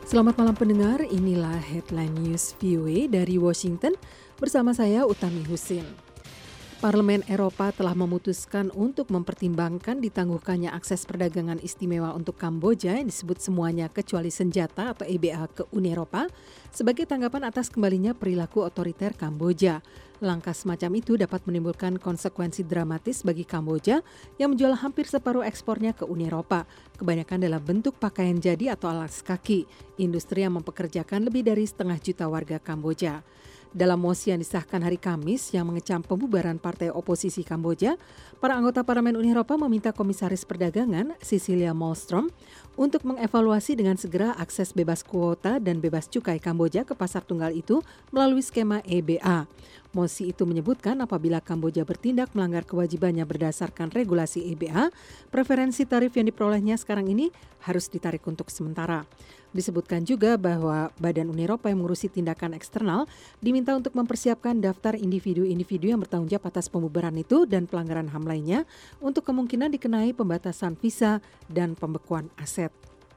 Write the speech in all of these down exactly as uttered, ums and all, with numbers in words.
Selamat malam pendengar, inilah Headline News V O A dari Washington bersama saya Utami Husin. Parlemen Eropa telah memutuskan untuk mempertimbangkan ditangguhkannya akses perdagangan istimewa untuk Kamboja yang disebut semuanya kecuali senjata atau E B A ke Uni Eropa sebagai tanggapan atas kembalinya perilaku otoriter Kamboja. Langkah semacam itu dapat menimbulkan konsekuensi dramatis bagi Kamboja yang menjual hampir separuh ekspornya ke Uni Eropa, kebanyakan dalam bentuk pakaian jadi atau alas kaki, industri yang mempekerjakan lebih dari setengah juta warga Kamboja. Dalam mosi yang disahkan hari Kamis yang mengecam pembubaran partai oposisi Kamboja, para anggota Parlemen Uni Eropa meminta Komisaris Perdagangan Cecilia Malmström untuk mengevaluasi dengan segera akses bebas kuota dan bebas cukai Kamboja ke pasar tunggal itu melalui skema E B A. Mosi itu menyebutkan apabila Kamboja bertindak melanggar kewajibannya berdasarkan regulasi E B A, preferensi tarif yang diperolehnya sekarang ini harus ditarik untuk sementara. Disebutkan juga bahwa Badan Uni Eropa yang mengurusi tindakan eksternal diminta untuk mempersiapkan daftar individu-individu yang bertanggung jawab atas pembubaran itu dan pelanggaran H A M lainnya untuk kemungkinan dikenai pembatasan visa dan pembekuan aset.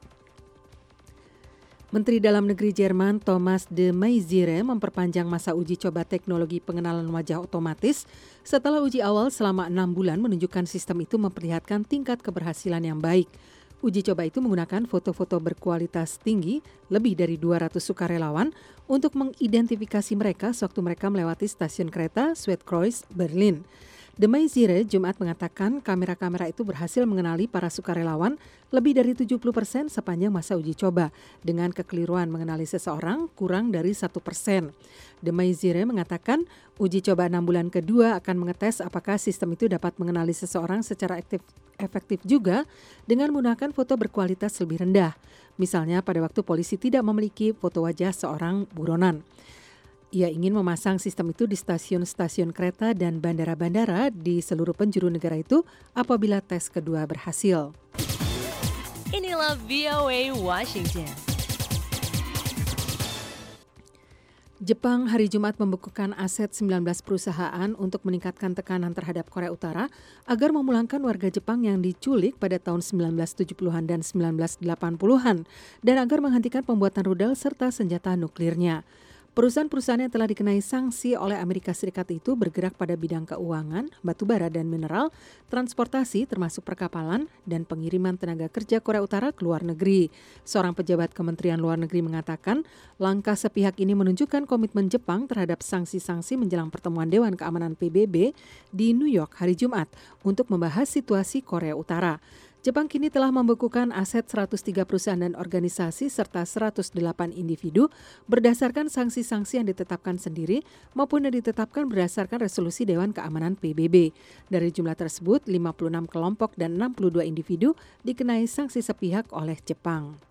Menteri Dalam Negeri Jerman Thomas de Maizière memperpanjang masa uji coba teknologi pengenalan wajah otomatis setelah uji awal selama enam bulan menunjukkan sistem itu memperlihatkan tingkat keberhasilan yang baik. Uji coba itu menggunakan foto-foto berkualitas tinggi lebih dari dua ratus sukarelawan untuk mengidentifikasi mereka sewaktu mereka melewati stasiun kereta Zuidkreuz, Berlin. De Maizière Jumat mengatakan kamera-kamera itu berhasil mengenali para sukarelawan lebih dari tujuh puluh persen sepanjang masa uji coba, dengan kekeliruan mengenali seseorang kurang dari satu persen. De Maizière mengatakan uji coba enam bulan kedua akan mengetes apakah sistem itu dapat mengenali seseorang secara aktif, efektif juga dengan menggunakan foto berkualitas lebih rendah. Misalnya pada waktu polisi tidak memiliki foto wajah seorang buronan. Ia ingin memasang sistem itu di stasiun-stasiun kereta dan bandara-bandara di seluruh penjuru negara itu apabila tes kedua berhasil. Inilah V O A Washington. Jepang hari Jumat membekukan aset sembilan belas perusahaan untuk meningkatkan tekanan terhadap Korea Utara agar memulangkan warga Jepang yang diculik pada tahun sembilan belas tujuh puluhan dan sembilan belas delapan puluhan dan agar menghentikan pembuatan rudal serta senjata nuklirnya. Perusahaan-perusahaan yang telah dikenai sanksi oleh Amerika Serikat itu bergerak pada bidang keuangan, batubara dan mineral, transportasi termasuk perkapalan, dan pengiriman tenaga kerja Korea Utara ke luar negeri. Seorang pejabat Kementerian Luar Negeri mengatakan langkah sepihak ini menunjukkan komitmen Jepang terhadap sanksi-sanksi menjelang pertemuan Dewan Keamanan P B B di New York hari Jumat untuk membahas situasi Korea Utara. Jepang kini telah membekukan aset seratus tiga perusahaan dan organisasi serta seratus delapan individu berdasarkan sanksi-sanksi yang ditetapkan sendiri maupun yang ditetapkan berdasarkan resolusi Dewan Keamanan P B B. Dari jumlah tersebut, lima puluh enam kelompok dan enam puluh dua individu dikenai sanksi sepihak oleh Jepang.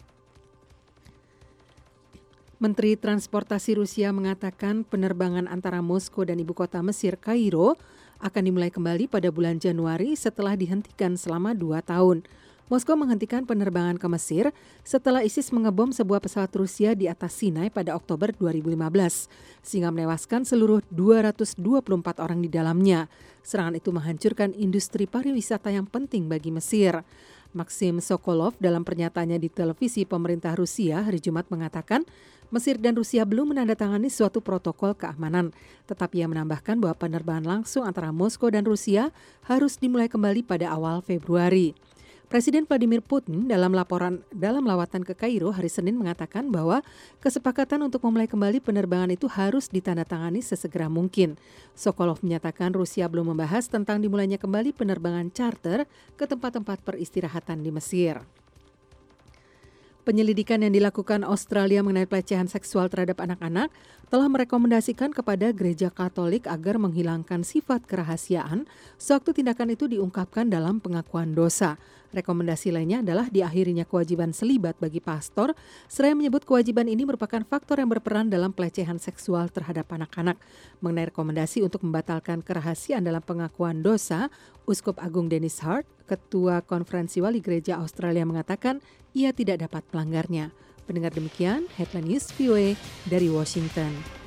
Menteri Transportasi Rusia mengatakan penerbangan antara Moskow dan ibu kota Mesir, Kairo, akan dimulai kembali pada bulan Januari setelah dihentikan selama dua tahun. Moskow menghentikan penerbangan ke Mesir setelah ISIS mengebom sebuah pesawat Rusia di atas Sinai pada Oktober dua ribu lima belas, sehingga menewaskan seluruh dua ratus dua puluh empat orang di dalamnya. Serangan itu menghancurkan industri pariwisata yang penting bagi Mesir. Maxim Sokolov dalam pernyataannya di televisi pemerintah Rusia hari Jumat mengatakan Mesir dan Rusia belum menandatangani suatu protokol keamanan, tetapi ia menambahkan bahwa penerbangan langsung antara Moskow dan Rusia harus dimulai kembali pada awal Februari. Presiden Vladimir Putin dalam laporan dalam lawatan ke Kairo hari Senin mengatakan bahwa kesepakatan untuk memulai kembali penerbangan itu harus ditandatangani sesegera mungkin. Sokolov menyatakan Rusia belum membahas tentang dimulainya kembali penerbangan charter ke tempat-tempat peristirahatan di Mesir. Penyelidikan yang dilakukan Australia mengenai pelecehan seksual terhadap anak-anak telah merekomendasikan kepada Gereja Katolik agar menghilangkan sifat kerahasiaan sewaktu tindakan itu diungkapkan dalam pengakuan dosa. Rekomendasi lainnya adalah diakhirinya kewajiban selibat bagi pastor, seraya menyebut kewajiban ini merupakan faktor yang berperan dalam pelecehan seksual terhadap anak-anak. Mengenai rekomendasi untuk membatalkan kerahasiaan dalam pengakuan dosa, Uskup Agung Dennis Hart, Ketua Konferensi Wali Gereja Australia mengatakan ia tidak dapat melanggarnya. Pendengar demikian, Headline News V O A dari Washington.